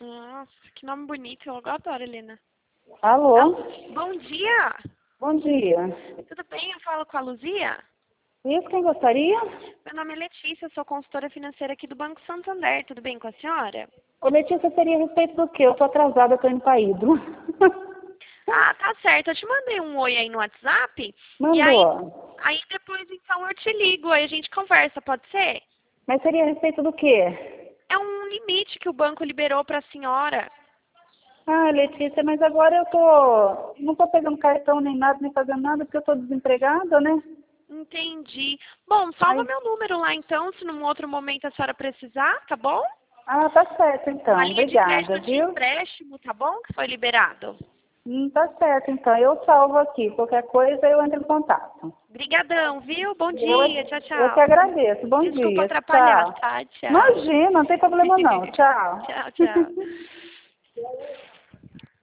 Nossa, que nome bonito. Eu adoro, Helena. Alô? Bom dia. Bom dia. Tudo bem? Eu falo com a Luzia. Isso, quem gostaria? Meu nome é Letícia, sou consultora financeira aqui do Banco Santander. Tudo bem com a senhora? Ô, Letícia, seria a respeito do quê? Eu tô atrasada, eu tô indo pra Hidro. Ah, tá certo. Eu te mandei um oi aí no WhatsApp. E Mandou. aí depois então eu te ligo, aí a gente conversa, pode ser? Mas seria a respeito do quê? É um limite que o banco liberou para a senhora. Ah, Letícia, mas agora não tô pegando cartão nem nada, nem fazendo nada, porque eu tô desempregada, né? Entendi. Bom, salva Ai, meu número lá então, se num outro momento a senhora precisar, tá bom? tá certo Uma então. linha de Obrigada, crédito de viu? empréstimo, tá bom? Que foi liberado. Tá certo então. Eu salvo aqui. Qualquer coisa eu entro em contato. Obrigadão, viu? Bom Eu, dia, tchau, eu que tchau. agradeço. Bom Desculpa dia. atrapalhar, Tchau. tá? Tchau. Imagina, não tem problema não. Tchau. Tchau, tchau.